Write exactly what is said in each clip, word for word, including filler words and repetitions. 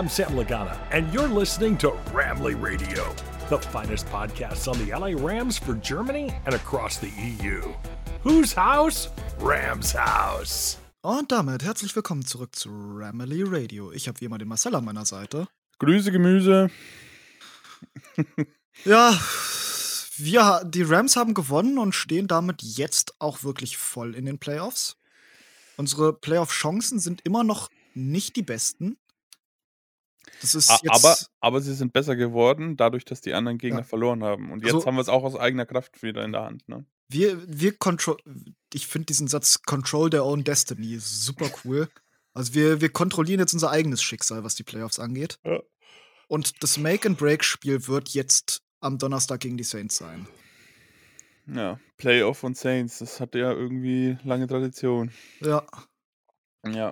I'm Sam Lagana, and you're listening to Ramley Radio, the finest podcast on the L A Rams for Germany and across the E U. Whose house? Rams House. Und damit herzlich willkommen zurück zu Ramley Radio. Ich habe wie immer den Marcel an meiner Seite. Grüße, Gemüse. Ja, wir, die Rams haben gewonnen und stehen damit jetzt auch wirklich voll in den Playoffs. Unsere Playoff-Chancen sind immer noch nicht die besten. Das ist A- jetzt, aber, aber sie sind besser geworden, dadurch, dass die anderen Gegner Ja. verloren haben. Und jetzt Also- haben wir es auch aus eigener Kraft wieder in der Hand. Ne? wir, wir control. Ich finde diesen Satz Control their own destiny super cool. Also wir, wir kontrollieren jetzt unser eigenes Schicksal, was die Playoffs angeht. Ja. Und das Make-and-Break-Spiel wird jetzt am Donnerstag gegen die Saints sein. Ja, Playoff und Saints, das hat ja irgendwie lange Tradition. Ja. Ja.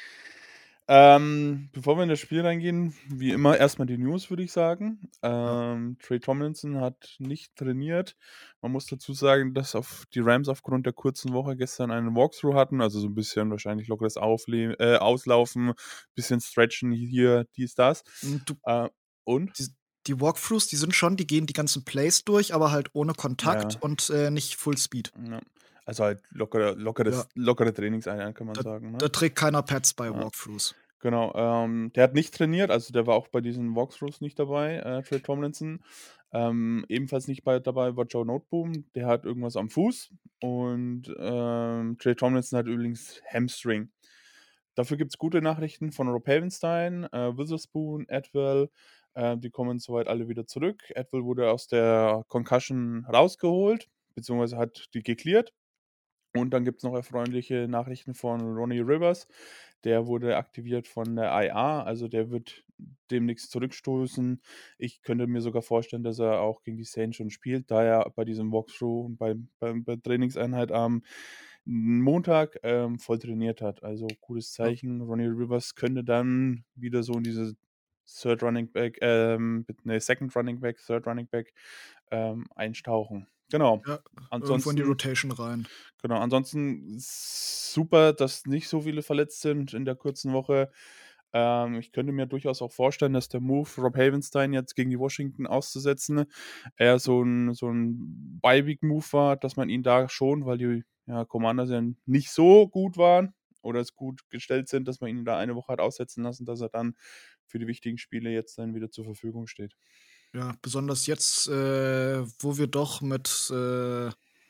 Ähm, bevor wir in das Spiel reingehen, wie immer erstmal die News, würde ich sagen. Ähm, Trey Tomlinson hat nicht trainiert. Man muss dazu sagen, dass auf die Rams aufgrund der kurzen Woche gestern einen Walkthrough hatten, also so ein bisschen wahrscheinlich lockeres Aufle äh, Auslaufen, bisschen Stretchen hier, dies, das. Und du, Äh, und? die, die Walkthroughs, die sind schon, die gehen die ganzen Plays durch, aber halt ohne Kontakt Ja. und äh, nicht Full Speed. Ja. Also halt lockere, lockeres, Ja. lockere Trainingseinheit, kann man sagen. Ne? Da trägt keiner Pads bei Ja. Walkthroughs. Genau, ähm, der hat nicht trainiert, also der war auch bei diesen Walkthroughs nicht dabei, äh, Trey Tomlinson. Ähm, ebenfalls nicht bei, dabei war Joe Noteboom, der hat irgendwas am Fuß. Und ähm, Trey Tomlinson hat übrigens Hamstring. Dafür gibt es gute Nachrichten von Rob Havenstein, äh, Witherspoon, Atwell. Äh, die kommen soweit alle wieder zurück. Atwell wurde aus der Concussion rausgeholt, beziehungsweise hat die geklärt. Und dann gibt es noch erfreuliche Nachrichten von Ronnie Rivers. Der wurde aktiviert von der I R, also der wird demnächst zurückstoßen. Ich könnte mir sogar vorstellen, dass er auch gegen die Saints schon spielt, da er bei diesem Walkthrough und bei, bei, bei Trainingseinheit am Montag ähm, voll trainiert hat. Also gutes Zeichen. Ronnie Rivers könnte dann wieder so in diese Third Running Back, ähm, ne, Second Running Back, Third Running Back ähm, einstauchen. Genau. Ja, irgendwo in die Ansonsten, Rotation rein. genau, ansonsten super, dass nicht so viele verletzt sind in der kurzen Woche. Ähm, ich könnte mir durchaus auch vorstellen, dass der Move, Rob Havenstein jetzt gegen die Washington auszusetzen, eher so ein, so ein Bye-Week-Move war, dass man ihn da schon, weil die ja, Commanders ja nicht so gut waren oder es gut gestellt sind, dass man ihn da eine Woche hat aussetzen lassen, dass er dann für die wichtigen Spiele jetzt dann wieder zur Verfügung steht. Ja, besonders jetzt, äh, wo wir doch mit, äh,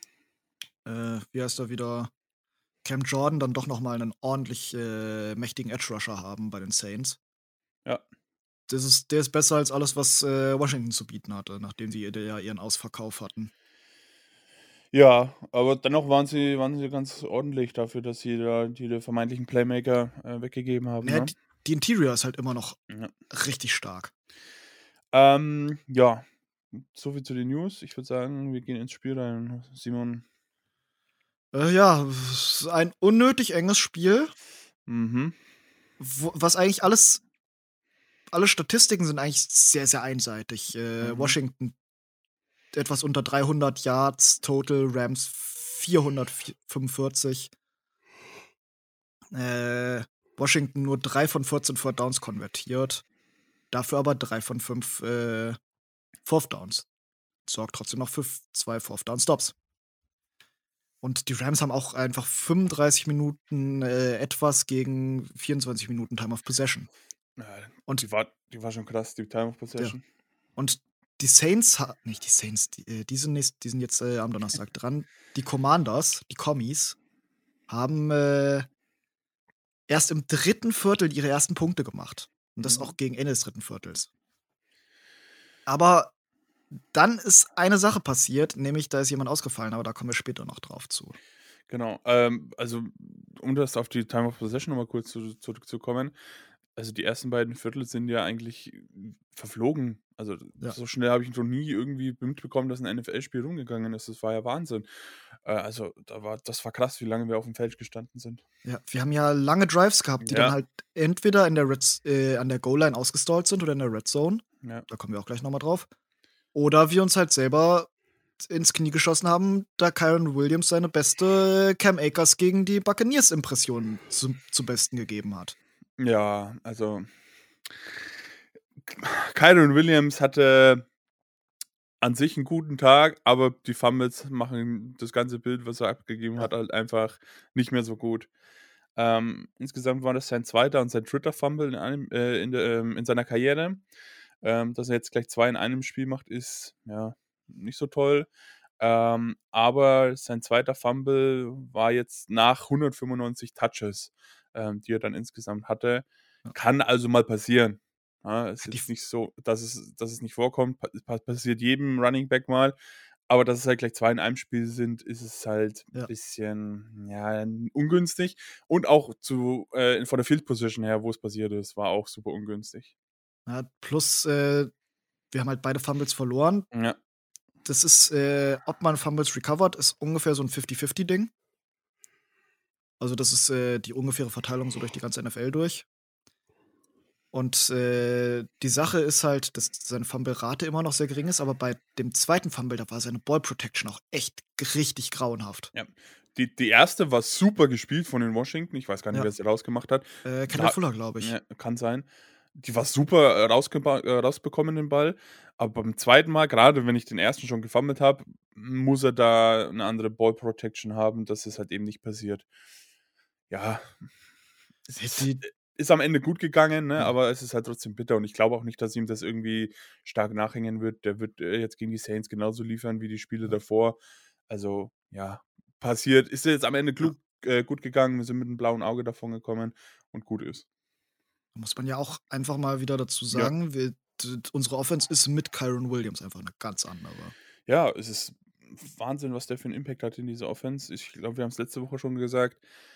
äh, wie heißt er wieder, Cam Jordan dann doch noch mal einen ordentlich äh, mächtigen Edge-Rusher haben bei den Saints. Ja. Das ist, der ist besser als alles, was äh, Washington zu bieten hatte, nachdem sie ja ihren Ausverkauf hatten. Ja, aber dennoch waren sie, waren sie ganz ordentlich dafür, dass sie da die vermeintlichen Playmaker äh, weggegeben haben. Ja, Ne? die, die Interior ist halt immer noch Ja. richtig stark. Ähm, ja, soviel zu den News. Ich würde sagen, wir gehen ins Spiel rein. Simon. Äh, ja, es ist ein unnötig enges Spiel, Mhm. wo, was eigentlich alles, alle Statistiken sind eigentlich sehr, sehr einseitig. Äh, Mhm. Washington etwas unter dreihundert Yards, Total, Rams vierhundertfünfundvierzig. Äh, Washington nur drei von vierzehn Fourth Downs konvertiert. Dafür aber drei von fünf äh, Fourth Downs. Sorgt trotzdem noch für zwei Fourth Down Stops. Und die Rams haben auch einfach fünfunddreißig Minuten äh, etwas gegen vierundzwanzig Minuten Time of Possession. Ja, Und, die, war, die war schon krass, die Time of Possession. und die Saints, ha- nicht die Saints, die, äh, die, sind, nächst, die sind jetzt äh, am Donnerstag dran. Die Commanders, die Commies, haben äh, erst im dritten Viertel ihre ersten Punkte gemacht. Und das Mhm. auch gegen Ende des dritten Viertels. Aber dann ist eine Sache passiert, nämlich da ist jemand ausgefallen, aber da kommen wir später noch drauf zu. Genau. Ähm, also, um das auf die Time of Possession nochmal kurz zu, zurückzukommen. Also, die ersten beiden Viertel sind ja eigentlich verflogen. Also, Ja. so schnell habe ich noch nie irgendwie mitbekommen, dass ein N F L-Spiel rumgegangen ist. Das war ja Wahnsinn. Äh, also, da war, das war krass, wie lange wir auf dem Feld gestanden sind. Ja, wir haben ja lange Drives gehabt, die Ja. dann halt entweder in der Red, äh, an der Goal-Line ausgestallt sind oder in der Red Zone. Ja. Da kommen wir auch gleich nochmal drauf. Oder wir uns halt selber ins Knie geschossen haben, da Kyron Williams seine beste Cam Akers gegen die Buccaneers-Impression zu, zu Besten gegeben hat. Ja, also Kyren Williams hatte an sich einen guten Tag, aber die Fumbles machen das ganze Bild, was er abgegeben Ja. hat, halt einfach nicht mehr so gut. Ähm, insgesamt war das sein zweiter und sein dritter Fumble in einem äh, in der ähm, in seiner Karriere. Ähm, dass er jetzt gleich zwei in einem Spiel macht, ist, ja, nicht so toll. Ähm, aber sein zweiter Fumble war jetzt nach hundertfünfundneunzig Touches, ähm, die er dann insgesamt hatte. Ja. Kann also mal passieren. Ja, ist Die jetzt nicht so, dass es dass es nicht vorkommt. Pa pa passiert jedem Running Back mal. Aber dass es halt gleich zwei in einem Spiel sind, ist es halt 'n Ja. bisschen, ja, ungünstig. Und auch zu äh, von der Field Position her, wo es passiert ist, war auch super ungünstig. Ja, plus, äh, wir haben halt beide Fumbles verloren. Ja. Das ist, äh, ob man Fumbles recovered, ist ungefähr so 'n fifty-fifty-Ding. Also, das ist, äh, die ungefähre Verteilung so durch die ganze N F L durch. Und, äh, die Sache ist halt, dass seine Fumble-Rate immer noch sehr gering ist, aber bei dem zweiten Fumble, da war seine Ball Protection auch echt richtig grauenhaft. Ja. Die die erste war super gespielt von den Washington. Ich weiß gar nicht, Ja. wer sie rausgemacht hat. Äh, Kendall Da Fuller, glaube ich. ja, kann sein. Die war super, äh, rausgeba äh, rausbekommen, den Ball. Aber beim zweiten Mal, gerade wenn ich den ersten schon gefummelt habe, muss er da eine andere Ball Protection haben. Das ist halt eben nicht passiert. Ja, es Äh, ist die ist am Ende gut gegangen, ne, Ja. aber es ist halt trotzdem bitter und ich glaube auch nicht, dass ihm das irgendwie stark nachhängen wird. Der wird, äh, jetzt gegen die Saints genauso liefern wie die Spiele Ja. davor. Also, ja, passiert. Ist jetzt am Ende Ja. klug äh, gut gegangen. Wir sind mit 'nem blauen Auge davongekommen und gut ist. Muss man ja auch einfach mal wieder dazu Ja. sagen, wir d unsere Offense ist mit Kyren Williams einfach 'ne ganz andere. Ja, es ist Wahnsinn, was der für 'n Impact hat in dieser Offense. Ich glaube, wir haben's letzte Woche schon gesagt.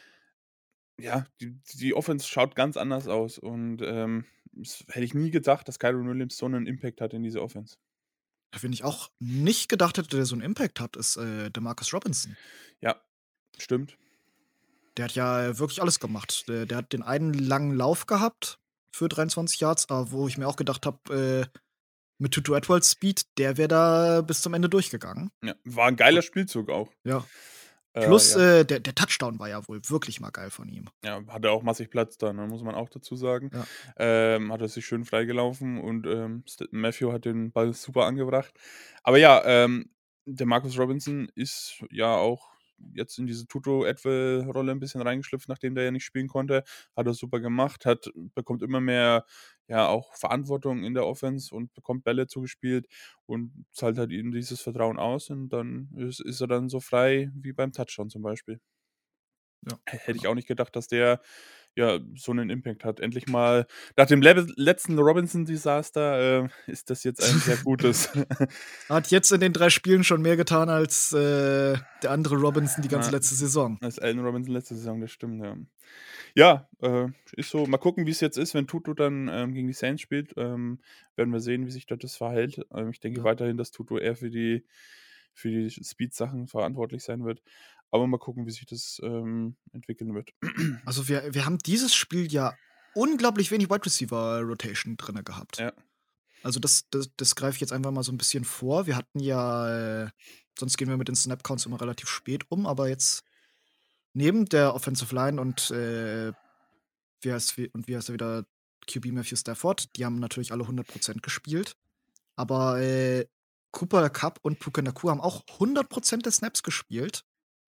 Ja, die die Offense schaut ganz anders aus und, ähm, das hätte ich nie gedacht, dass Kyren Williams so 'nen Impact hat in dieser Offense. Wen ich auch nicht gedacht hätte, der so 'n Impact hat, ist, äh, Demarcus Robinson. Ja, stimmt. Der hat ja wirklich alles gemacht. Der der hat den einen langen Lauf gehabt für dreiundzwanzig Yards, aber wo ich mir auch gedacht habe, äh, mit Tutu Atwells Speed, der wäre da bis zum Ende durchgegangen. Ja, war 'n geiler Spielzug auch. Ja. Äh, Plus, ja. äh, der der Touchdown war ja wohl wirklich mal geil von ihm. Ja, hatte auch massig Platz da, ne, muss man auch dazu sagen. Ja. Ähm, hat er sich schön freigelaufen und, ähm, St Matthew hat den Ball super angebracht. Aber ja, ähm, Demarcus Robinson ist ja auch jetzt in diese Tutu-Atwell-Rolle 'n bisschen reingeschlüpft, nachdem der ja nicht spielen konnte. Hat er super gemacht, hat bekommt immer mehr, ja, auch Verantwortung in der Offense und bekommt Bälle zugespielt und zahlt halt ihm dieses Vertrauen aus und dann ist ist er dann so frei wie beim Touchdown zum Beispiel. Ja, Hä hätte ich genau. auch nicht gedacht, dass der, ja, so 'nen Impact hat. Endlich mal nach dem level letzten Robinson-Desaster, äh, ist das jetzt ein sehr gutes. Hat jetzt in den drei Spielen schon mehr getan als, äh, der andere Robinson die ganze Ja, letzte Saison. als Allen Robinson letzte Saison, das stimmt, ja. Ja, äh, ist so. Mal gucken, wie's jetzt ist, wenn Tutu dann, ähm, gegen die Saints spielt. Ähm, werden wir sehen, wie sich da das verhält. Ähm, ich denke Ja. weiterhin, dass Tutu eher für die für die Speed-Sachen verantwortlich sein wird. Aber mal gucken, wie sich das, ähm, entwickeln wird. Also, wir wir haben dieses Spiel ja unglaublich wenig Wide Receiver Rotation drinne gehabt. Ja. Also, das das das greife ich jetzt einfach mal so 'n bisschen vor. Wir hatten ja, äh sonst gehen wir mit den Snap Counts immer relativ spät um, aber jetzt neben der Offensive Line und, äh, wie heißt wie und wie heißt er wieder, Q B Matthew Stafford, die haben natürlich alle hundert Prozent gespielt. Aber, äh, Cooper Kupp und Puka Nacua haben auch hundert Prozent der Snaps gespielt.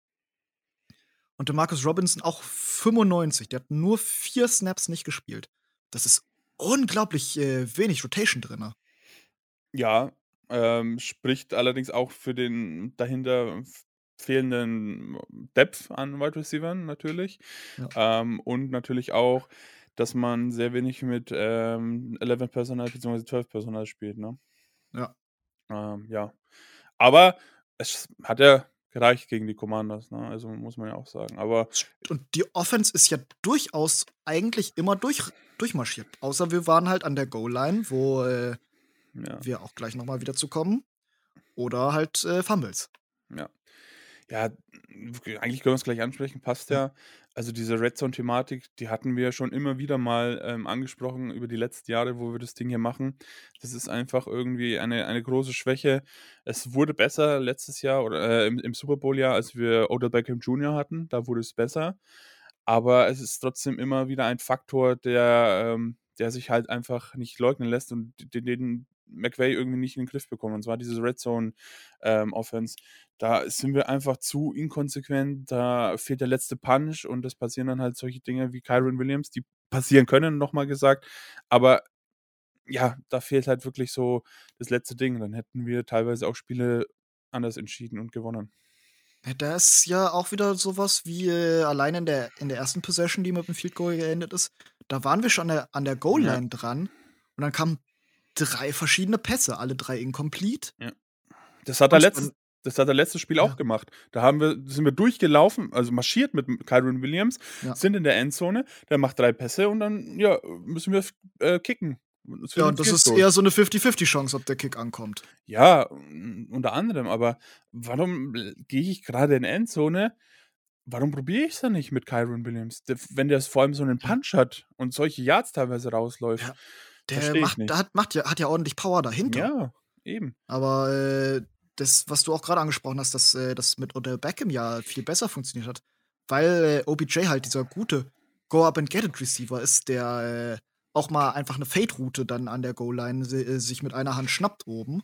Und Demarcus Robinson auch fünfundneunzig. Der hat nur vier Snaps nicht gespielt. Das ist unglaublich, äh, wenig Rotation drinne. Ja, ähm, spricht allerdings auch für den dahinter f fehlenden Depth an Wide Receivern natürlich. Ja. Ähm, und natürlich auch, dass man sehr wenig mit, ähm, elf Personnel beziehungsweise zwölf Personnel spielt, ne? Ja. Ähm, ja. Aber es hat ja gereicht gegen die Commanders, ne? Also, muss man ja auch sagen. Aber Und die Offense ist ja durchaus eigentlich immer durch durchmarschiert. Außer wir waren halt an der Goal-Line, wo, äh, ja. wir auch gleich noch mal wieder zu kommen. Oder halt, äh, Fumbles. Ja. Ja, eigentlich können wir's gleich ansprechen, passt Ja. ja. Also, diese Red-Zone-Thematik, die hatten wir ja schon immer wieder mal, ähm, angesprochen über die letzten Jahre, wo wir das Ding hier machen. Das ist einfach irgendwie eine eine große Schwäche. Es wurde besser letztes Jahr oder, äh, im im Super Bowl-Jahr, als wir Odell Beckham Junior hatten, da wurde es besser. Aber es ist trotzdem immer wieder ein Faktor, der, ähm der sich halt einfach nicht leugnen lässt und den, den McVay irgendwie nicht in den Griff bekommen. Und zwar diese Red Zone ähm, Offense. Da sind wir einfach zu inkonsequent, da fehlt der letzte Punch und es passieren dann halt solche Dinge wie Kyren Williams, die passieren können, nochmal gesagt, aber ja, da fehlt halt wirklich so das letzte Ding. Dann hätten wir teilweise auch Spiele anders entschieden und gewonnen. Ja, da ist ja auch wieder sowas wie äh, allein in der, in der ersten Possession, die mit dem Field Goal geendet ist. Da waren wir schon an der, an der Goal-Line Ja. dran und dann kamen drei verschiedene Pässe, alle drei incomplete. Ja. Das hat er Und letztes, dann- das hat er letztes Spiel Ja. auch gemacht. Da haben wir, sind wir durchgelaufen, also marschiert mit Kyren Williams, Ja. sind in der Endzone, der macht drei Pässe und dann ja, müssen wir äh, kicken. Es Ja, wird und ein das Field ist Goal. eher so eine fifty fifty Chance, ob der Kick ankommt. Ja, un- unter anderem, aber warum l- gehe ich gerade in Endzone? Warum probiere ich es dann nicht mit Kyren Williams? Der, wenn der vor allem so einen Punch hat und solche Yards teilweise rausläuft, Ja, Der verstehe ich macht, nicht. der hat, macht ja, hat ja ordentlich Power dahinter. Ja, eben. Aber äh, das, was du auch gerade angesprochen hast, dass äh, das mit Odell Beckham ja viel besser funktioniert hat, weil äh, O B J halt dieser gute Go-Up-and-Get-It-Receiver ist, der äh, auch mal einfach eine Fade-Route dann an der Goal-Line si- äh, sich mit einer Hand schnappt oben.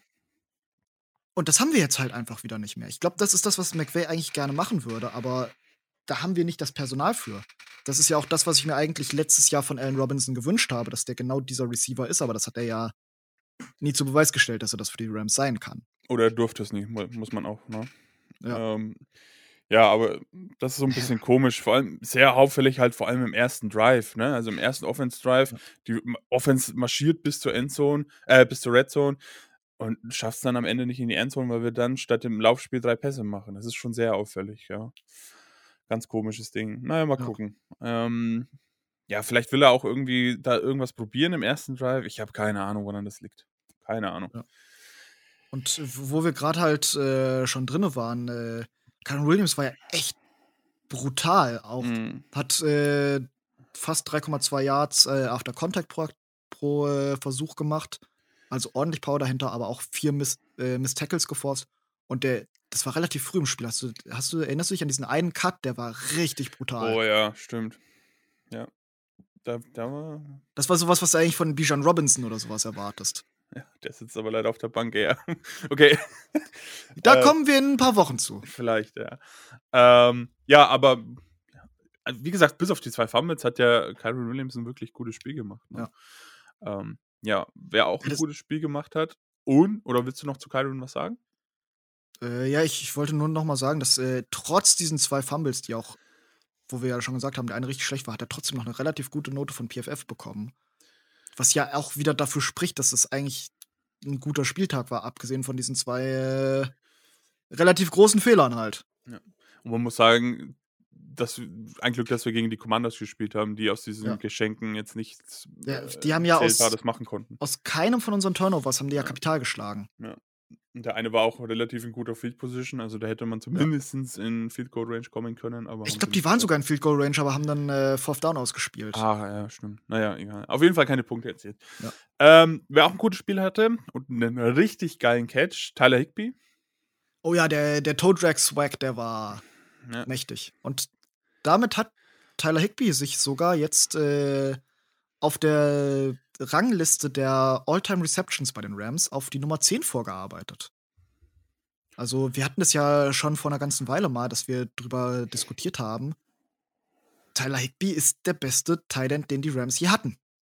Und das haben wir jetzt halt einfach wieder nicht mehr. Ich glaube, das ist das, was McVay eigentlich gerne machen würde, aber da haben wir nicht das Personal für. Das ist ja auch das, was ich mir eigentlich letztes Jahr von Allen Robinson gewünscht habe, dass der genau dieser Receiver ist, aber das hat er ja nie zu Beweis gestellt, dass er das für die Rams sein kann. Oder er durfte es nicht, mu- muss man auch, ne? Ja. Ähm, ja, aber das ist so ein bisschen komisch. Vor allem sehr auffällig halt vor allem im ersten Drive, ne? Also im ersten Offense-Drive. Ja. Die M- Offense marschiert bis zur Endzone, äh, bis zur Red Zone und schafft es dann am Ende nicht in die Endzone, weil wir dann statt im Laufspiel drei Pässe machen. Das ist schon sehr auffällig, ja. Ganz komisches Ding. Naja, mal Ja. gucken. Ähm, ja, vielleicht will er auch irgendwie da irgendwas probieren im ersten Drive. Ich habe keine Ahnung, woran das liegt. Keine Ahnung. Ja. Und wo wir gerade halt äh, schon drinne waren, äh, Kyren Williams war ja echt brutal. Auch Mhm. hat äh, fast drei Komma zwei Yards äh, After Contact pro, pro äh, Versuch gemacht. Also ordentlich Power dahinter, aber auch vier Miss, äh, Miss Tackles geforst. Und der, das war relativ früh im Spiel. Hast du, hast du, erinnerst du dich an diesen einen Cut? Der war richtig brutal. Oh ja, stimmt. Ja. Da, da war. Das war sowas, was du eigentlich von Bijan Robinson oder sowas erwartest. Ja, der sitzt aber leider auf der Bank, ja. Okay. Da Äh, kommen wir in ein paar Wochen zu. Vielleicht, ja. Ähm, ja, aber also wie gesagt, bis auf die zwei Fumbles hat ja Kyren Williams ein wirklich gutes Spiel gemacht. Ne? Ja. Ähm, ja, wer auch Ja, ein das- gutes Spiel gemacht hat. Und, oder willst du noch zu Kyren was sagen? Äh, ja, ich, ich wollte nur noch mal sagen, dass äh, trotz diesen zwei Fumbles, die auch, wo wir ja schon gesagt haben, der eine richtig schlecht war, hat er trotzdem noch eine relativ gute Note von P F F bekommen. Was ja auch wieder dafür spricht, dass es eigentlich ein guter Spieltag war, abgesehen von diesen zwei äh, relativ großen Fehlern halt. Und man muss sagen, dass, ein Glück, dass wir gegen die Commanders gespielt haben, die aus diesen Ja. Geschenken jetzt nichts Ja, äh, die haben ja aus- Zählbares machen konnten. Aus keinem von unseren Turnovers haben die ja, Ja. Kapital geschlagen. Und der eine war auch relativ in guter Field Position, also da hätte man zumindest in Field Goal Range kommen können. Aber Ich haben glaube, sie die nicht waren geschafft. sogar in Field Goal Range, aber haben dann äh, Fourth Down ausgespielt. Ah, ja, stimmt. Naja, egal. Auf jeden Fall keine Punkte erzielt. Ja. Ähm, wer auch ein gutes Spiel hatte und einen richtig geilen Catch, Tyler Higbee. Oh ja, der, der Toe Drag Swag, der war Ja. mächtig. Und damit hat Tyler Higbee sich sogar jetzt äh, auf der Rangliste der All-Time Receptions bei den Rams auf die Nummer zehn vorgearbeitet. Also, wir hatten das ja schon vor einer ganzen Weile mal, dass wir drüber diskutiert haben. Tyler Higbee ist der beste Tight End, den die Rams je hatten.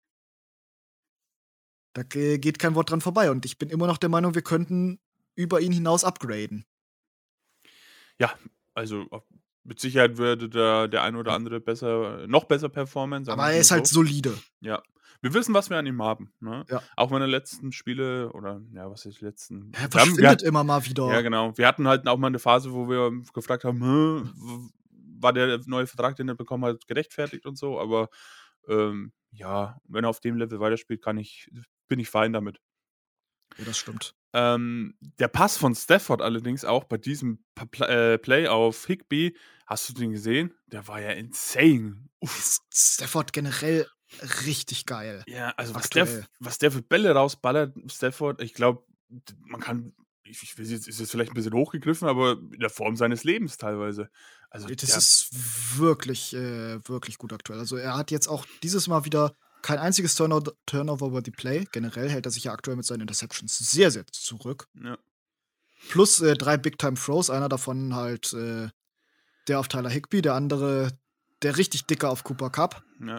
Da ge- geht kein Wort dran vorbei. Und ich bin immer noch der Meinung, wir könnten über ihn hinaus upgraden. Ja, also auf- mit Sicherheit würde der, der ein oder andere besser, noch besser performen. sagen Aber wir er mal ist halt so. solide. Ja. Wir wissen, was wir an ihm haben. Ne? Ja. Auch meine letzten Spiele, oder ja, was ist die letzten? Er Wir haben- verschwindet wir hatten- immer mal wieder. Ja, genau. Wir hatten halt auch mal eine Phase, wo wir gefragt haben, "Hä, w- war der neue Vertrag, den er bekommen hat, gerechtfertigt und so, aber ähm, ja, wenn er auf dem Level weiterspielt, kann ich, bin ich fein damit. Ja, das stimmt. Ähm, der Pass von Stafford allerdings auch bei diesem Pa- Pla- äh, Play auf Higbee, hast du den gesehen? Der war ja insane. Uff. S- Stafford generell richtig geil. Ja, also was der, Aktuell. was der für Bälle rausballert, Stafford, ich glaube, man kann, ich, ich weiß jetzt, ist jetzt vielleicht ein bisschen hochgegriffen, aber in der Form seines Lebens teilweise. Also Das der, ist wirklich, äh, wirklich gut aktuell. Also er hat jetzt auch dieses Mal wieder kein einziges Turno- Turnover über die Play. Generell hält er sich ja aktuell mit seinen Interceptions sehr, sehr zurück. Ja. Plus äh, drei Big-Time-Throws, einer davon halt äh, der auf Tyler Higbee, der andere der richtig dicke auf Cooper Kupp. Ja.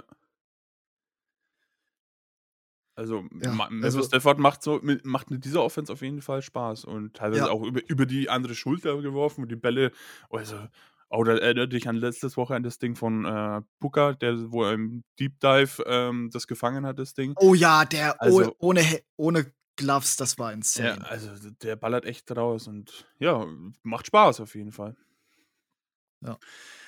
Also, Ja, Ma Matthew also Stafford macht so mit macht mit dieser Offense auf jeden Fall Spaß und teilweise ja, auch über über die andere Schulter geworfen und die Bälle also, oder erinnere dich an letztes Woche an das Ding von, äh, Puka, der wo er im Deep Dive, ähm, das gefangen hat, das Ding. oh ja, der oh, Also ohne, He- ohne Gloves, das war ja, insane. also, der ballert echt raus und ja, macht Spaß auf jeden Fall. Ja.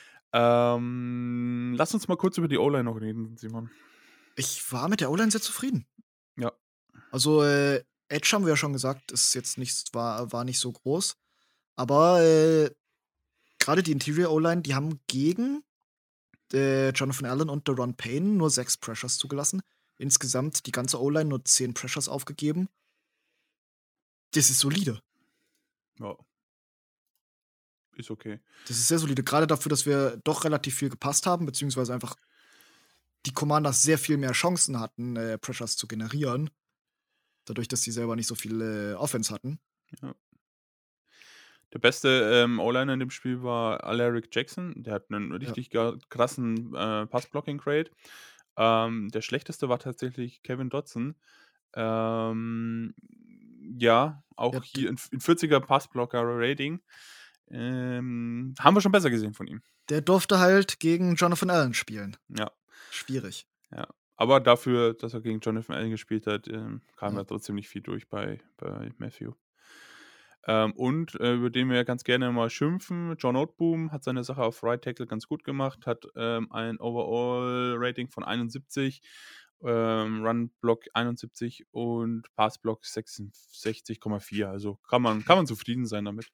Ähm, lass uns mal kurz über die O-Line noch reden, Simon. Ich war mit der O-Line sehr zufrieden. Ja. Also, äh, Edge haben wir ja schon gesagt, ist jetzt nicht, war, war nicht so groß. Aber äh, gerade die Interior O-Line, die haben gegen äh, Jonathan Allen und Deron Payne nur sechs Pressures zugelassen. Insgesamt die ganze O-Line nur zehn Pressures aufgegeben. Das ist solide. Ja. Ist okay. Das ist sehr solide. Gerade dafür, dass wir doch relativ viel gepasst haben, beziehungsweise einfach die Commanders sehr viel mehr Chancen hatten, äh, Pressures zu generieren. Dadurch, dass sie selber nicht so viel äh, Offense hatten. Ja. Der beste, ähm, O-Liner in dem Spiel war Alaric Jackson. Der hat 'nen Ja. richtig ga krassen, äh, Pass-Blocking-Grade. Ähm, der schlechteste war tatsächlich Kevin Dotson. Ähm, ja, auch Ja, d- hier 'n in vierziger Passblocker-Rating. Ähm, haben wir schon besser gesehen von ihm. der durfte halt gegen Jonathan Allen spielen. Ja, Schwierig. ja. Aber dafür, dass er gegen Jonathan Allen gespielt hat, ähm, kam Ja. da trotzdem nicht viel durch bei bei Matthew. Ähm, und, äh, über den wir ja ganz gerne mal schimpfen, John Noteboom hat seine Sache auf Right Tackle ganz gut gemacht, hat, ähm, ein Overall-Rating von einundsiebzig, ähm, Run Block einundsiebzig und Pass Block sechsundsechzig Komma vier. Also, kann man kann man zufrieden sein damit.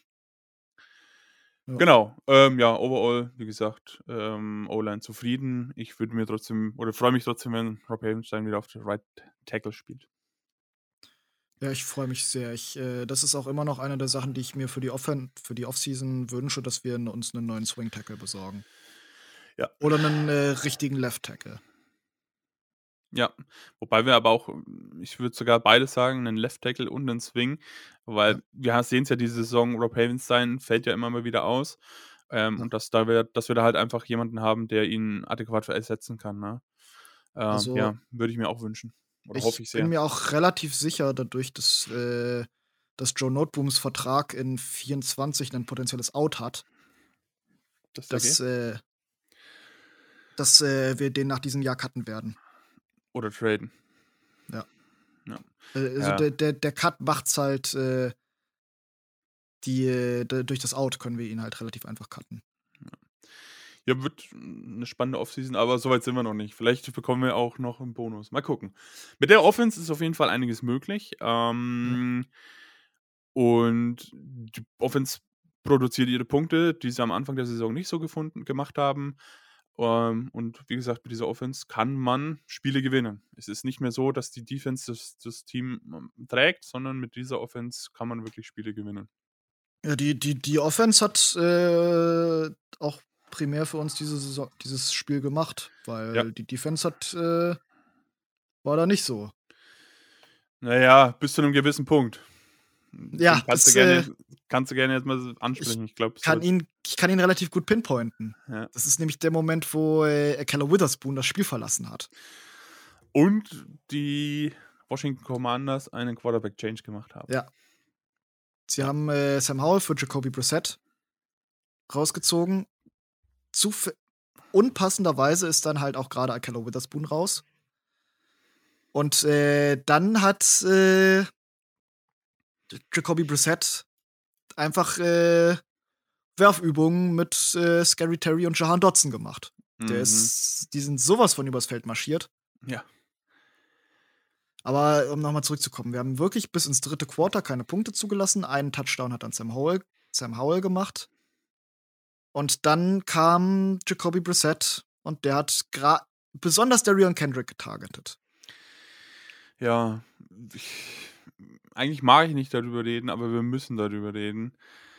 Ja. Genau, ähm, ja, overall, wie gesagt, ähm, O-Line zufrieden. Ich würde mir trotzdem oder freue mich trotzdem, wenn Rob Havenstein wieder auf der Right Tackle spielt. Ja, ich freue mich sehr. Ich, äh, das ist auch immer noch eine der Sachen, die ich mir für die Offen für die Offseason wünsche, dass wir uns einen neuen Swing Tackle besorgen. Ja. Oder einen äh, richtigen Left Tackle. Ja, wobei wir aber auch, ich würde sogar beides sagen, 'nen Left Tackle und 'nen Swing, weil Ja. wir sehen's ja diese Saison, Rob Havenstein fällt ja immer mal wieder aus, ähm, Ja. und dass da wir dass wir da halt einfach jemanden haben, der ihn adäquat ersetzen kann, ne? Ähm, Also, ja, würde ich mir auch wünschen oder hoffe ich ich bin sehr. mir auch relativ sicher, dadurch, dass, äh, dass Joe Notebooms Vertrag in vierundzwanzig ein potenzielles Out hat, Das ist dass, okay. äh, dass äh, wir den nach diesem Jahr cutten werden. Oder traden. Ja. Ja. Äh, also Ja. der, der, der Cut macht's halt, äh, die, äh, d- durch das Out können wir ihn halt relativ einfach cutten. Ja, wird 'ne spannende Offseason, aber so weit sind wir noch nicht. Vielleicht bekommen wir auch noch 'n Bonus. Mal gucken. Mit der Offense ist auf jeden Fall einiges möglich. Ja. Ähm, und die Offense produziert ihre Punkte, die sie am Anfang der Saison nicht so gefunden gemacht haben. Ähm, und wie gesagt, mit dieser Offense kann man Spiele gewinnen. Es ist nicht mehr so, dass die Defense das das Team, ähm, trägt, sondern mit dieser Offense kann man wirklich Spiele gewinnen. Ja, die, die, die Offense hat äh, auch primär für uns diese Saison, dieses Spiel gemacht, weil Ja. die Defense hat, äh, war da nicht so. Na ja, bis zu 'nem gewissen Punkt. Ja, Den kannst du das, äh, gerne kannst du gerne jetzt mal so ansprechen. Ich glaube, so kann ihn, ich kann ihn relativ gut pinpointen. ja. Das ist nämlich der Moment, wo äh, Keller Witherspoon das Spiel verlassen hat. Und die Washington Commanders einen Quarterback-Change gemacht haben. Ja. Sie Ja. haben äh, Sam Howell für Jacoby Brissett rausgezogen. Zuf Unpassenderweise ist dann halt auch gerade Keller Witherspoon raus. Und äh, dann hat äh, Jacoby Brissett einfach äh, Werfübungen mit äh, Scary Terry und Jahan Dotson gemacht. Der Mhm. ist, die sind sowas von übers Feld marschiert. Ja. Aber um nochmal zurückzukommen, wir haben wirklich bis ins dritte Quarter keine Punkte zugelassen. Einen Touchdown hat dann Sam Howell, Sam Howell gemacht. Und dann kam Jacoby Brissett und der hat gra- besonders Darion Kendrick getargetet. Ja, ich eigentlich mag ich nicht darüber reden, aber wir müssen darüber reden.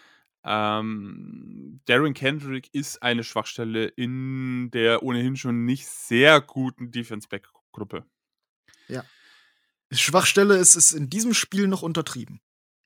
Ähm, Darren Kendrick ist eine Schwachstelle in der ohnehin schon nicht sehr guten Defense Gruppe. Ja. Schwachstelle ist es in diesem Spiel noch untertrieben.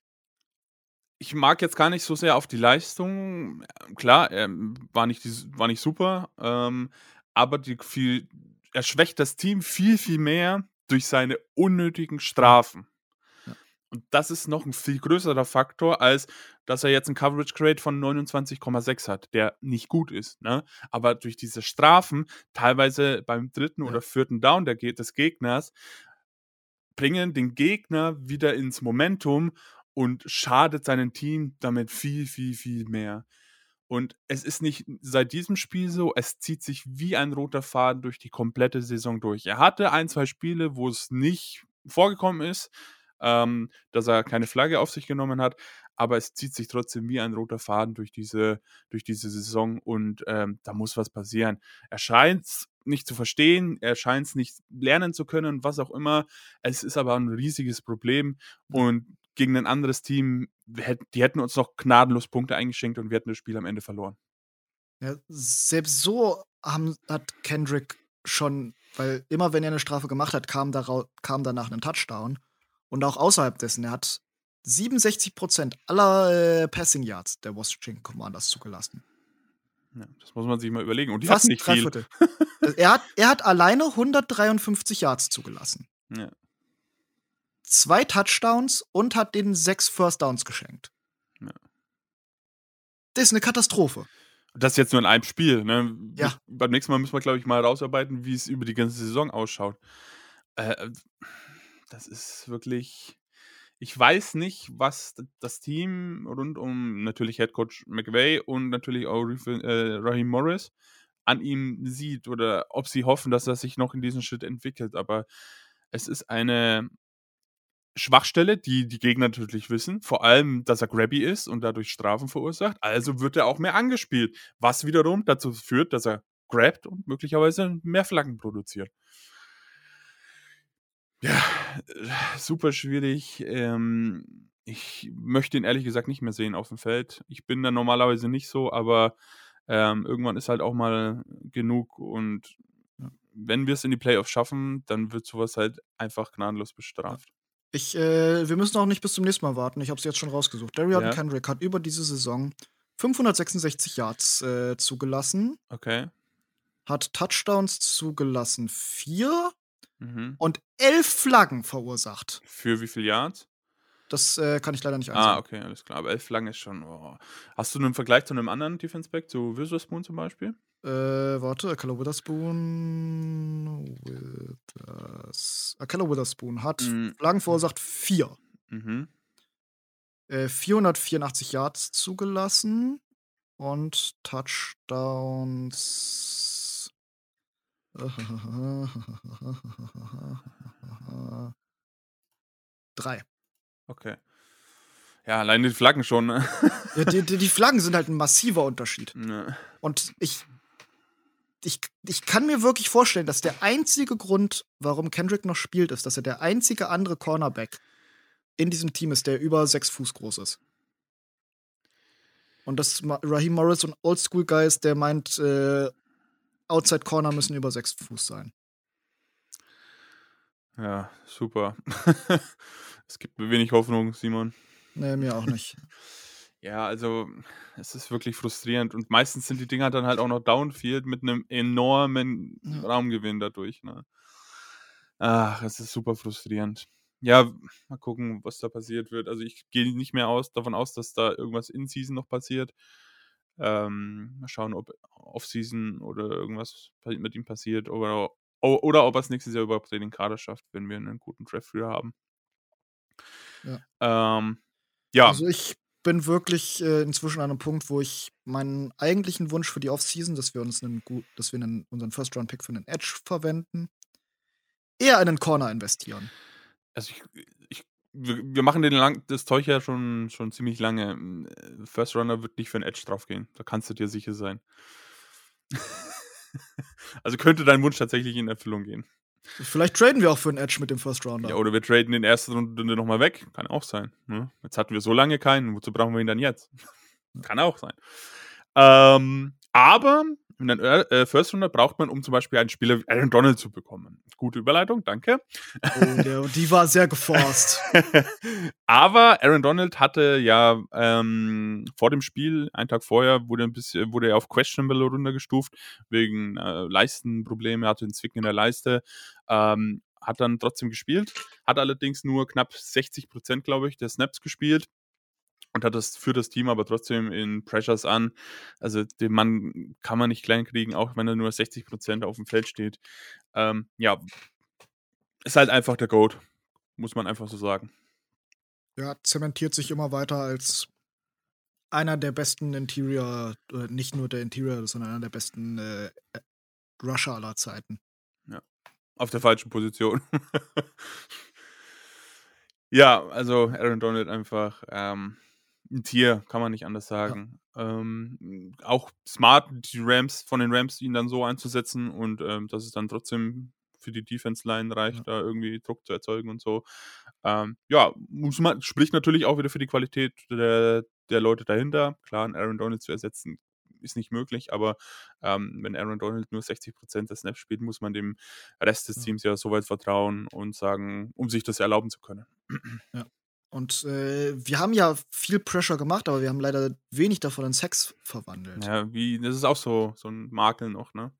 Ich mag jetzt gar nicht so sehr auf die Leistung. Klar, er war nicht, die, war nicht super, ähm, aber die viel, er schwächt das Team viel, viel mehr durch seine unnötigen Strafen. Ja. Und das ist noch ein viel größerer Faktor, als dass er jetzt einen Coverage Grade von neunundzwanzig Komma sechs hat, der nicht gut ist. Ne? Aber durch diese Strafen, teilweise beim dritten Ja. oder vierten Down der, Ge- des Gegners, bringen den Gegner wieder ins Momentum und schadet seinem Team damit viel, viel, viel mehr. Und es ist nicht seit diesem Spiel so, es zieht sich wie ein roter Faden durch die komplette Saison durch. Er hatte ein, zwei Spiele, wo es nicht vorgekommen ist, ähm, dass er keine Flagge auf sich genommen hat, aber es zieht sich trotzdem wie ein roter Faden durch diese, durch diese Saison und ähm, da muss was passieren. Er scheint es nicht zu verstehen, er scheint es nicht lernen zu können, was auch immer. Es ist aber ein riesiges Problem und gegen ein anderes Team, die hätten uns noch gnadenlos Punkte eingeschenkt und wir hätten das Spiel am Ende verloren. Ja, selbst so haben, hat Kendrick schon, weil immer wenn er eine Strafe gemacht hat, kam, darau- kam danach ein Touchdown. Und auch außerhalb dessen, er hat siebenundsechzig Prozent aller äh, Passing Yards der Washington Commanders zugelassen. Ja, das muss man sich mal überlegen. Und die Fast hatten nicht drei viel. Viertel. er, hat, er hat alleine hundertdreiundfünfzig Yards zugelassen. Ja. Zwei Touchdowns und hat denen sechs First Downs geschenkt. Ja. Das ist eine Katastrophe. Das ist jetzt nur in einem Spiel. Ne? Ja. Beim nächsten Mal müssen wir, glaube ich, mal herausarbeiten, wie es über die ganze Saison ausschaut. Äh, das ist wirklich. Ich weiß nicht, was das Team rund um natürlich Headcoach McVay und natürlich auch äh, Raheem Morris an ihm sieht oder ob sie hoffen, dass er sich noch in diesen Schritt entwickelt. Aber es ist eine Schwachstelle, die die Gegner natürlich wissen, vor allem, dass er grabby ist und dadurch Strafen verursacht. Also wird er auch mehr angespielt, was wiederum dazu führt, dass er grabt und möglicherweise mehr Flaggen produziert. Ja, super schwierig. Ähm, ich möchte ihn ehrlich gesagt nicht mehr sehen auf dem Feld. Ich bin da normalerweise nicht so, aber ähm, irgendwann ist halt auch mal genug und wenn wir es in die Playoffs schaffen, dann wird sowas halt einfach gnadenlos bestraft. Ich, äh, wir müssen auch nicht bis zum nächsten Mal warten. Ich habe es jetzt schon rausgesucht. Darian Ja. Kendrick hat über diese Saison fünfhundertsechsundsechzig Yards äh, zugelassen, Okay. hat Touchdowns zugelassen, vier Mhm. und elf Flaggen verursacht. Für wie viel Yards? Das äh, kann ich leider nicht einsehen. Ah, okay, alles klar. Aber elf Flaggen ist schon. Oh. Hast du einen Vergleich zu einem anderen Defense Back, zu Witherspoon zum Beispiel? Äh, warte, Akella Witherspoon. Withers, Akella Witherspoon hat Mhm. Flaggen verursacht, vier. Mhm. Äh, vierhundertvierundachtzig Yards zugelassen und Touchdowns. Drei. Okay. Ja, alleine die Flaggen schon, ne? Ja, die, die, die Flaggen sind halt ein massiver Unterschied. Ne. Und ich, ich, ich kann mir wirklich vorstellen, dass der einzige Grund, warum Kendrick noch spielt, ist, dass er der einzige andere Cornerback in diesem Team ist, der über sechs Fuß groß ist. Und dass Ma- Raheem Morris und Oldschool-Guy ist, der meint, äh, Outside Corner müssen über sechs Fuß sein. Ja, super. Es gibt mir wenig Hoffnung, Simon. Nee, mir auch nicht. Ja, also es ist wirklich frustrierend und meistens sind die Dinger dann halt auch noch Downfield mit einem enormen Ja. Raumgewinn dadurch. Ne? Ach, es ist super frustrierend. Ja, mal gucken, was da passiert wird. Also ich gehe nicht mehr aus, davon aus, dass da irgendwas in Season noch passiert. Ähm, mal schauen, ob Off-Season oder irgendwas mit ihm passiert oder, oder ob er es nächstes Jahr überhaupt in den Kader schafft, wenn wir einen guten Draft früher haben. Ja. Ähm, ja. Also ich bin wirklich äh, inzwischen an einem Punkt, wo ich meinen eigentlichen Wunsch für die Offseason, dass wir uns einen gut, dass wir einen, unseren First-Round-Pick für einen Edge verwenden, eher in einen Corner investieren. Also ich, ich wir, wir machen den lang, das Zeug ja schon, schon ziemlich lange. First Runner wird nicht für einen Edge draufgehen. Da kannst du dir sicher sein. Also könnte dein Wunsch tatsächlich in Erfüllung gehen. Vielleicht traden wir auch für einen Edge mit dem First Rounder. Ja, oder wir traden in der ersten Runde nochmal weg. Kann auch sein. Ne? Jetzt hatten wir so lange keinen. Wozu brauchen wir ihn dann jetzt? Kann auch sein. Ähm, aber Und einen äh, First Rounder braucht man, um zum Beispiel einen Spieler wie Aaron Donald zu bekommen. Gute Überleitung, danke. Oh, der, die war sehr geforst. Aber Aaron Donald hatte ja ähm, vor dem Spiel, einen Tag vorher, wurde, ein bisschen, wurde er auf Questionable runtergestuft, wegen äh, Leistenprobleme, hatte einen Zwicken in der Leiste. Ähm, hat dann trotzdem gespielt, hat allerdings nur knapp sechzig Prozent, glaube ich, der Snaps gespielt. Und hat das für das Team aber trotzdem in Pressures an. Also den Mann kann man nicht klein kriegen, auch wenn er nur sechzig Prozent auf dem Feld steht. Ähm, ja, ist halt einfach der GOAT, muss man einfach so sagen. Ja, zementiert sich immer weiter als einer der besten Interior, äh, nicht nur der Interior, sondern einer der besten äh, Rusher aller Zeiten. Ja, auf der falschen Position. Ja, also Aaron Donald einfach ähm, ein Tier, kann man nicht anders sagen. Ja. Ähm, auch smart, die Rams, von den Rams ihn dann so einzusetzen und ähm, dass es dann trotzdem für die Defense-Line reicht, ja. da irgendwie Druck zu erzeugen und so. Ähm, ja, muss man, spricht natürlich auch wieder für die Qualität der, der Leute dahinter. Klar, einen Aaron Donald zu ersetzen ist nicht möglich, aber ähm, wenn Aaron Donald nur sechzig Prozent der Snaps spielt, muss man dem Rest des Teams ja so weit vertrauen und sagen, um sich das erlauben zu können. Ja. Und äh, wir haben ja viel Pressure gemacht, aber wir haben leider wenig davon in Sex verwandelt. Ja, wie, das ist auch so, so ein Makel noch, ne?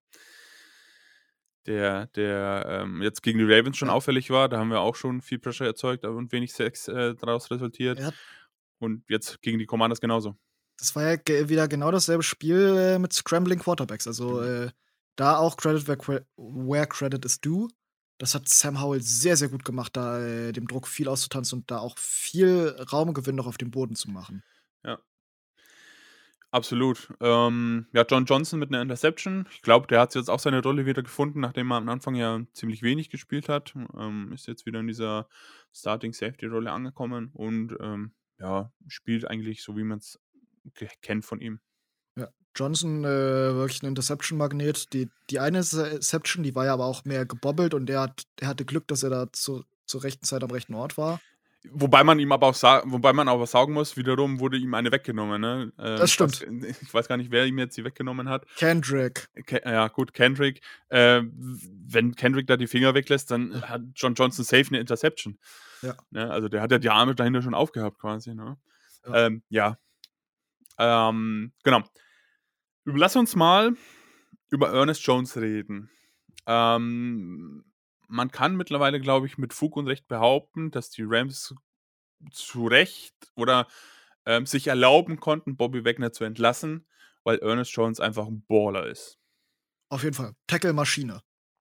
Der, der ähm, jetzt gegen die Ravens schon ja. auffällig war, da haben wir auch schon viel Pressure erzeugt und wenig Sex äh, daraus resultiert. Ja. Und jetzt gegen die Commanders genauso. Das war ja ge- wieder genau dasselbe Spiel äh, mit Scrambling Quarterbacks. Also mhm. äh, da auch Credit where, where Credit is due. Das hat Sam Howell sehr, sehr gut gemacht, da äh, dem Druck viel auszutanzen und da auch viel Raumgewinn noch auf dem Boden zu machen. Ja. Absolut. Ähm, ja, John Johnson mit einer Interception. Ich glaube, der hat jetzt auch seine Rolle wieder gefunden, nachdem er am Anfang ja ziemlich wenig gespielt hat. Ähm, ist jetzt wieder in dieser Starting-Safety-Rolle angekommen und ähm, ja, spielt eigentlich so, wie man es kennt von ihm. Ja, Johnson, äh, wirklich ein Interception-Magnet. Die, die eine Interception, die war ja aber auch mehr gebobbelt und er, hat, er hatte Glück, dass er da zu, zur rechten Zeit am rechten Ort war. Wobei man ihm aber auch sa- wobei man aber sagen muss, wiederum wurde ihm eine weggenommen, ne? Ähm, das stimmt. Ich weiß, ich weiß gar nicht, wer ihm jetzt die weggenommen hat. Kendrick. Ke- ja, gut, Kendrick. Äh, wenn Kendrick da die Finger weglässt, dann ja. hat John Johnson safe eine Interception. Ja. Ne? Also der hat ja die Arme dahinter schon aufgehabt, quasi, ne? Ja. Ähm, ja. Ähm, genau. Lass uns mal über Ernest Jones reden. Ähm, man kann mittlerweile, glaube ich, mit Fug und Recht behaupten, dass die Rams zu Recht oder ähm, sich erlauben konnten, Bobby Wagner zu entlassen, weil Ernest Jones einfach ein Baller ist. Auf jeden Fall. Tackle-Maschine.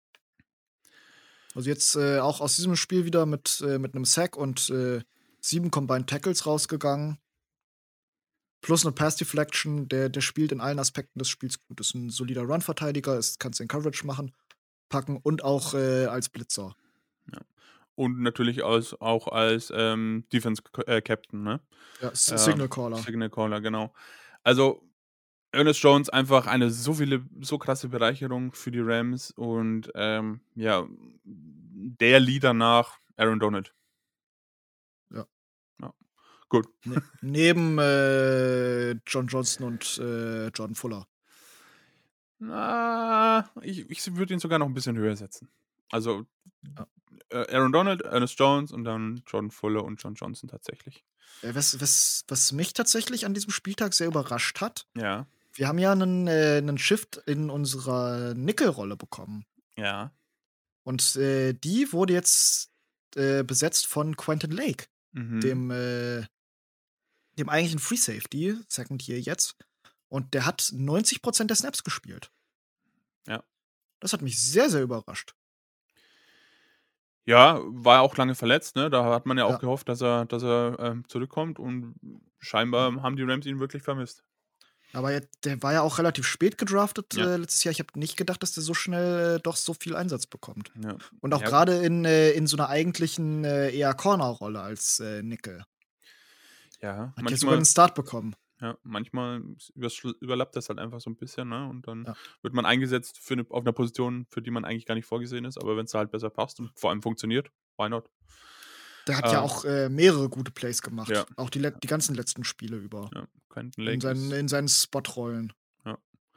Also jetzt äh, auch aus diesem Spiel wieder mit, äh, mit einem Sack und äh, sieben Combined Tackles rausgegangen. Plus eine Pass-Deflection, der, der spielt in allen Aspekten des Spiels gut. Ist ein solider Run-Verteidiger, kannst den Coverage machen, packen und auch äh, als Blitzer. Ja. Und natürlich als, auch als ähm, Defense-Captain, ne? Ja, Signal Caller. Ähm, Signal Caller, genau. Also Ernest Jones einfach eine so viele, so krasse Bereicherung für die Rams und ähm, ja, der Leader nach Aaron Donald. Ja. Ja. Gut. Ne- neben äh, John Johnson und äh, Jordan Fuller. Na, ich, ich würde ihn sogar noch ein bisschen höher setzen. Also Ja. äh, Aaron Donald, Ernest Jones und dann Jordan Fuller und John Johnson tatsächlich. Äh, was, was, was mich tatsächlich an diesem Spieltag sehr überrascht hat, Ja. wir haben ja einen, äh, einen Shift in unserer Nickel-Rolle bekommen. Ja. Und äh, die wurde jetzt äh, besetzt von Quentin Lake, Mhm. dem, äh, dem eigentlichen Free Safety, Second Year jetzt. Und der hat neunzig Prozent der Snaps gespielt. Ja. Das hat mich sehr, sehr überrascht. Ja, war auch lange verletzt, ne? Da hat man ja auch Ja. gehofft, dass er, dass er ähm, zurückkommt und scheinbar haben die Rams ihn wirklich vermisst. Aber jetzt, der war ja auch relativ spät gedraftet Ja. äh, letztes Jahr. Ich habe nicht gedacht, dass der so schnell äh, doch so viel Einsatz bekommt. Ja. Und auch Ja. gerade in, äh, in so einer eigentlichen äh, eher Corner-Rolle als äh, Nickel. Ja, Hat ja sogar manchmal, einen Start bekommen. ja, manchmal überschl- überlappt das halt einfach so ein bisschen, ne? Und dann Ja. wird man eingesetzt für eine, auf einer Position, für die man eigentlich gar nicht vorgesehen ist, aber wenn es halt besser passt und vor allem funktioniert, why not? Der hat ja Ähm, auch äh, mehrere gute Plays gemacht. Ja. Auch die, let- die ganzen letzten Spiele über. Ja, Quentin In Lake seinen, ist, in seinen Spot-Rollen.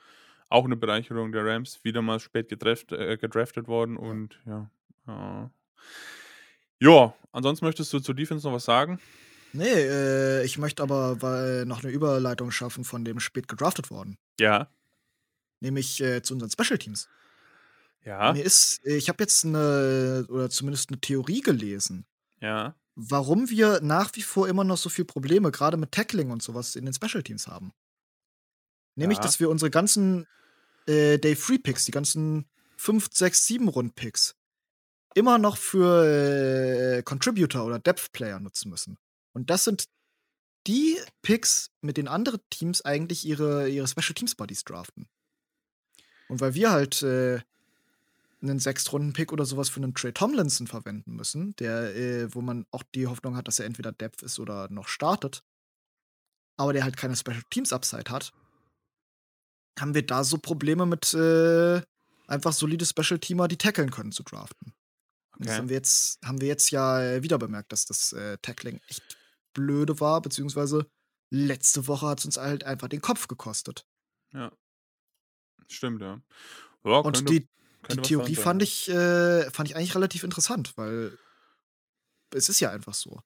auch eine Bereicherung der Rams, wieder mal spät gedraft, äh, gedraftet worden Ja. und ja. Äh, ja, ansonsten möchtest du zur Defense noch was sagen? Nee, äh, ich möchte aber weil noch eine Überleitung schaffen von dem spät gedraftet worden, Ja, nämlich, äh, zu unseren Special Teams. ja, Mir ist ich habe jetzt eine oder zumindest eine Theorie gelesen, ja, warum wir nach wie vor immer noch so viel Probleme gerade mit Tackling und sowas in den Special Teams haben. Nämlich, ja, dass wir unsere ganzen, äh, Day Three Picks, die ganzen fünf, sechs, sieben Rund-Picks immer noch für, äh, Contributor oder Depth Player nutzen müssen. Und das sind die Picks, mit denen andere Teams eigentlich ihre ihre Special Teams Buddies draften. Und weil wir halt, äh, 'nen Sechstrunden-Pick oder sowas für 'nen Trey Tomlinson verwenden müssen, der, äh wo man auch die Hoffnung hat, dass er entweder Depth ist oder noch startet, aber der halt keine Special Teams Upside hat, haben wir da so Probleme mit, äh, einfach solide Special Teamer, die tackeln können, zu draften. Und das okay. haben wir jetzt haben wir jetzt ja, äh, wieder bemerkt, dass das, äh, Tackling echt blöde war, beziehungsweise letzte Woche hat's uns halt einfach den Kopf gekostet. Ja, stimmt, ja. Ja, Und könnte, die die könnte was dran Theorie sein. fand Ja. ich äh, fand ich eigentlich relativ interessant, weil es ist ja einfach so.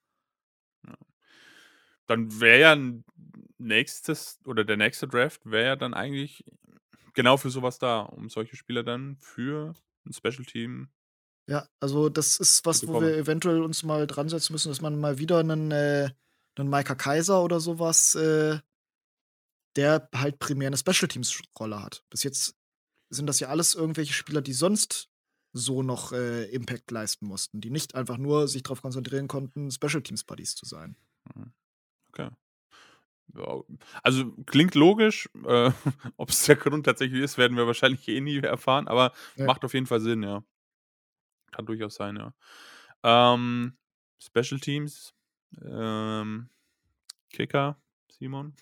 Dann wäre ja ein nächstes oder der nächste Draft wäre ja dann eigentlich genau für sowas da, um solche Spieler dann für ein Special Team Ja, also das ist zu was, wo wir bekommen. eventuell uns mal dran setzen müssen, dass man mal wieder 'nen äh, 'nen Micah Kaiser oder sowas, äh der halt primär 'ne Special Teams Rolle hat. Bis jetzt sind das ja alles irgendwelche Spieler, die sonst so noch, äh, Impact leisten mussten, die nicht einfach nur sich drauf konzentrieren konnten, Special Teams Buddies zu sein. Mhm. Okay. Ja, also klingt logisch. Äh, ob es der Grund tatsächlich ist, werden wir wahrscheinlich eh nie erfahren, aber Ja. macht auf jeden Fall Sinn, ja. Kann durchaus sein, ja. Ähm, Special Teams, ähm, Kicker, Simon?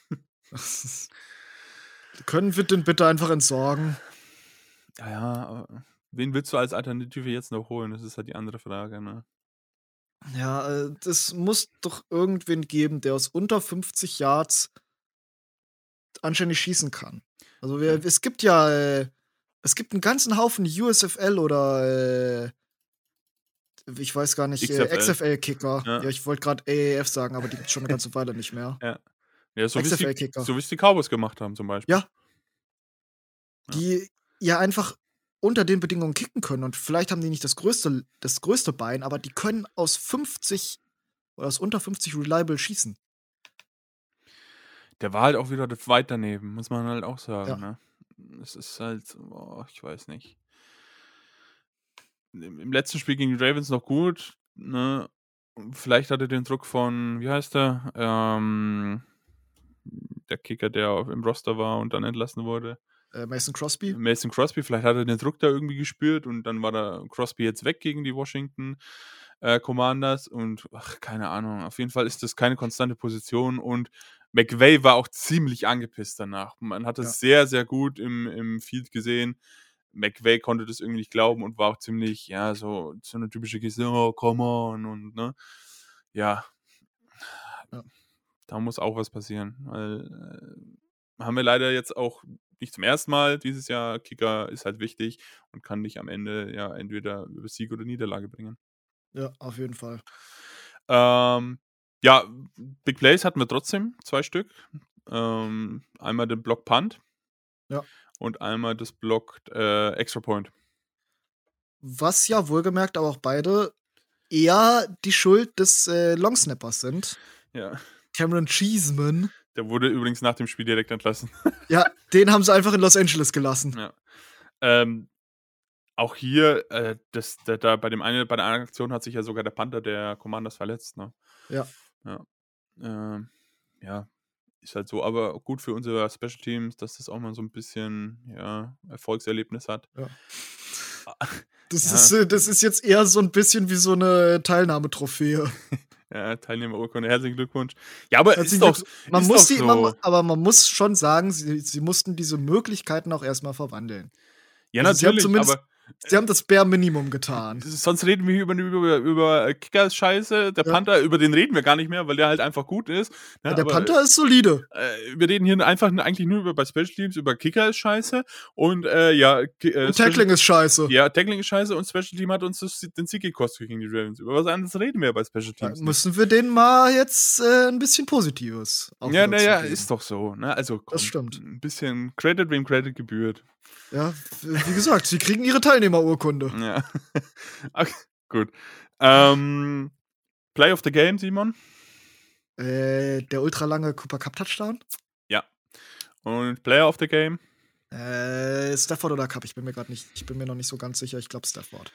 Können wir den bitte einfach entsorgen? Ja, ja, aber wen willst du als Alternative jetzt noch holen? Das ist halt die andere Frage, ne? Ja, äh, das muss doch irgendwen geben, der aus unter fünfzig Yards anständig schießen kann. Also, wir Ja. es gibt ja, äh es gibt 'n ganzen Haufen U S F L oder, äh ich weiß gar nicht, äh, X F L. X F L-Kicker. Ja. Ja, ich wollte grad A A F sagen, aber die gibt's schon 'ne ganze Weile nicht mehr. Ja. Ja, so wie's die X F L-Kicker. so wie's die Cowboys gemacht haben zum Beispiel. Ja. Ja. Die ja einfach unter den Bedingungen kicken können und vielleicht haben die nicht das größte das größte Bein, aber die können aus fünfzig oder aus unter fünfzig reliable schießen. Der war halt auch wieder d weit daneben, muss man halt auch sagen, Ja. ne? Es ist halt, boah, ich weiß nicht. Im im letzten Spiel gegen die Ravens noch gut, ne? Vielleicht hat er den Druck von, wie heißt der? Ähm, der Kicker, der auf im Roster war und dann entlassen wurde. Äh, Mason Crosby? Mason Crosby, vielleicht hat er den Druck da irgendwie gespürt und dann war der Crosby jetzt weg gegen die Washington, äh, Commanders und ach, keine Ahnung. Auf jeden Fall ist das keine konstante Position und McVay war auch ziemlich angepisst danach. Man hat Ja. das sehr, sehr gut im im Field gesehen. McVay konnte das irgendwie nicht glauben und war auch ziemlich, ja, so so 'ne typische Geste: „Oh, come on" und ne? Ja. Ja. Da muss auch was passieren, weil, äh, haben wir leider jetzt auch nicht zum ersten Mal dieses Jahr. Kicker ist halt wichtig und kann dich am Ende ja entweder über Sieg oder Niederlage bringen. Ja, auf jeden Fall. Ähm, ja, Big Plays hatten wir trotzdem, zwei Stück. Ähm, einmal den Block Punt Ja. und einmal das Block, äh, Extra Point. Was ja wohlgemerkt aber auch beide eher die Schuld des, äh, Longsnappers sind. Ja. Cameron Cheeseman. Der wurde übrigens nach dem Spiel direkt entlassen. Ja, den haben sie einfach in Los Angeles gelassen. Ja. Ähm, auch hier, äh, das da da bei dem einen bei der einen Aktion hat sich ja sogar der Punter der Commanders verletzt, ne? Ja. Ja. Ähm, ja, ist halt so, aber gut für unsere Special Teams, dass das auch mal so 'n bisschen, ja, Erfolgserlebnis hat. Ja. Ah, Das ja. ist, äh das ist jetzt eher so 'n bisschen wie so 'ne Teilnahmetrophäe. Ja, Teilnehmerurkunde, herzlichen Glückwunsch. Ja, aber ist Herzlichen doch Glückwunsch. Man ist muss doch die man mu so. aber man muss schon sagen, sie sie mussten diese Möglichkeiten auch erst mal verwandeln. Ja, Also, sie haben natürlich, zumindest aber Sie haben das Bare Minimum getan. Sonst reden wir hier über, über, über Kickers Scheiße. Der Ja. Panther, über den reden wir gar nicht mehr, weil der halt einfach gut ist. Ja, Ja, der aber, Panther ist solide. Äh, wir reden hier einfach eigentlich nur über bei Special Teams, über Kicker ist scheiße. Und äh, ja, Ki- äh, Und Tackling Special- ist scheiße. Ja, Tackling ist scheiße und Special Team hat uns das, den Sieg gekostet gegen die Ravens. Über was anderes reden wir bei Special Da Teams. nicht. müssen wir denen mal jetzt äh, ein bisschen Positives auch Ja, wieder naja, zugeben. ist doch so. Ne? Also, komm, stimmt. Ein bisschen Credit, wem Credit gebührt. Ja, wie gesagt, sie kriegen ihre Teilnehmerurkunde. Ja. Okay, gut. Ähm, Play of the Game, Simon. Äh, der ultralange Cooper Cup Touchdown? Ja. Und Player of the Game. Äh, Stafford oder Cup? Ich bin mir gerade nicht, ich bin mir noch nicht so ganz sicher. Ich glaube Stafford.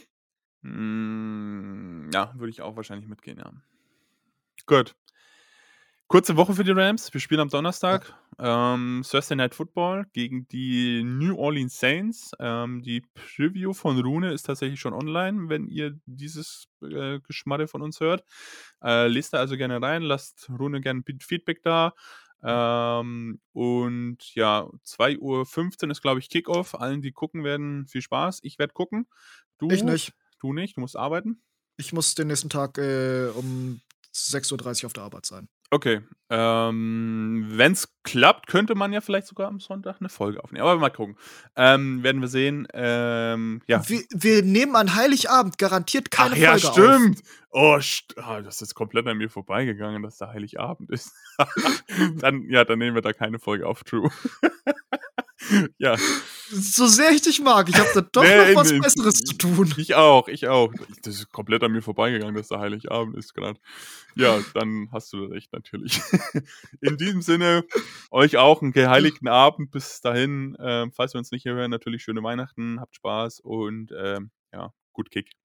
Mm, ja, würde ich auch wahrscheinlich mitgehen, ja. Gut. Kurze Woche für die Rams. Wir spielen am Donnerstag ähm, Thursday Night Football gegen die New Orleans Saints. Ähm, die Preview von Rune ist tatsächlich schon online, wenn ihr dieses äh, Geschmarre von uns hört. Äh, lest da also gerne rein, lasst Rune gerne Feedback da. Ähm, und ja, zwei Uhr fünfzehn ist, glaube ich, Kickoff. Allen, die gucken werden, viel Spaß. Ich werde gucken. Du Ich nicht. Du nicht, du musst arbeiten. Ich muss den nächsten Tag äh, um sechs Uhr dreißig auf der Arbeit sein. Okay. Ähm, Wenn es klappt, könnte man ja vielleicht sogar am Sonntag eine Folge aufnehmen. Aber mal gucken. Ähm, werden wir sehen. Ähm, ja. Wir, wir nehmen an Heiligabend garantiert keine Ach ja, Folge auf. stimmt. Oh, st ah, das ist komplett an mir vorbeigegangen, dass da Heiligabend ist. dann, ja, dann nehmen wir da keine Folge auf. True. Ja. So sehr ich dich mag, ich habe da doch Nee, noch was nee, Besseres zu tun. Ich auch, ich auch. Das ist komplett an mir vorbeigegangen, dass da Heiligabend ist gerade. Ja, dann hast du recht, natürlich. In diesem Sinne, euch auch einen geheiligten Abend. Bis dahin, ähm, falls wir uns nicht hier hören, natürlich schöne Weihnachten, habt Spaß und ähm, ja, gut Kick.